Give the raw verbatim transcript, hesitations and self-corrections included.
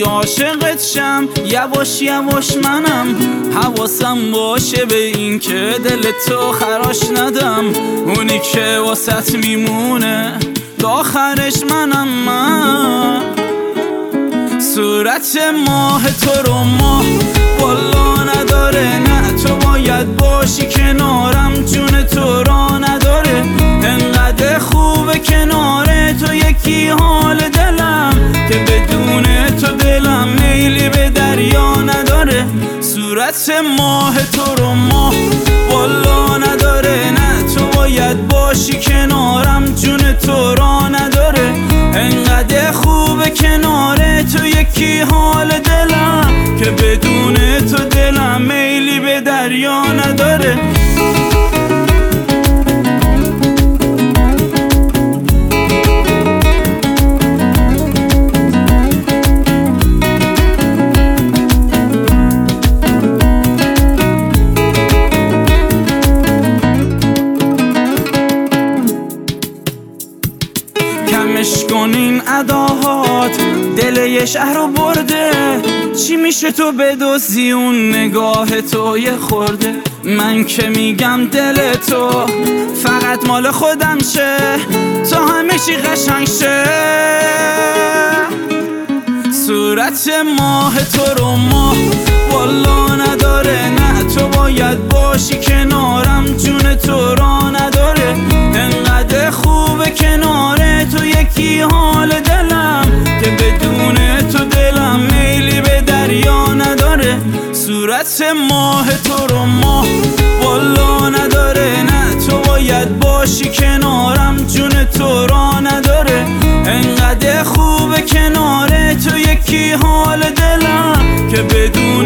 عاشقت شم، یواش یواش منم حواسم باشه به این که دل تو خراش ندم. اونی که واسط میمونه تا آخرش منم. من صورت ماه تو رو ماه والا نداره، نه تو باید باشی کنارم، جون تو را نداره. انقدر خوبه کنار تو یکی حال دلم که بدون تو دلم میلی به دریا نداره. صورت ماه تو رو ماه والا نداره، نه تو باید باشی کنارم، جون تو را نداره. انقدر خوبه کنار تو یکی حال دلم که بدون تو دلم میلی به دریا نداره. کمش کن این اداهات، دل یه شهر رو برده. چی میشه تو بدوزی اون نگاه تو یه خورده؟ من که میگم دل تو فقط مال خودم شه، تا همه چی قشنگ شه. صورت ماه تو رو ماه والا نداره، نه تو باید باشی کنارم، جون تو را نداره. انقدر خوبه کنار تو یکی حال دلم که بدون تو دلم میلی به دریا نداره. صورت ماه تو رو ماه والا نداره، نه تو باید باشی کنارم، جون تو را نداره. انقدر خوبه کنار تو یکی حال دلم که بدون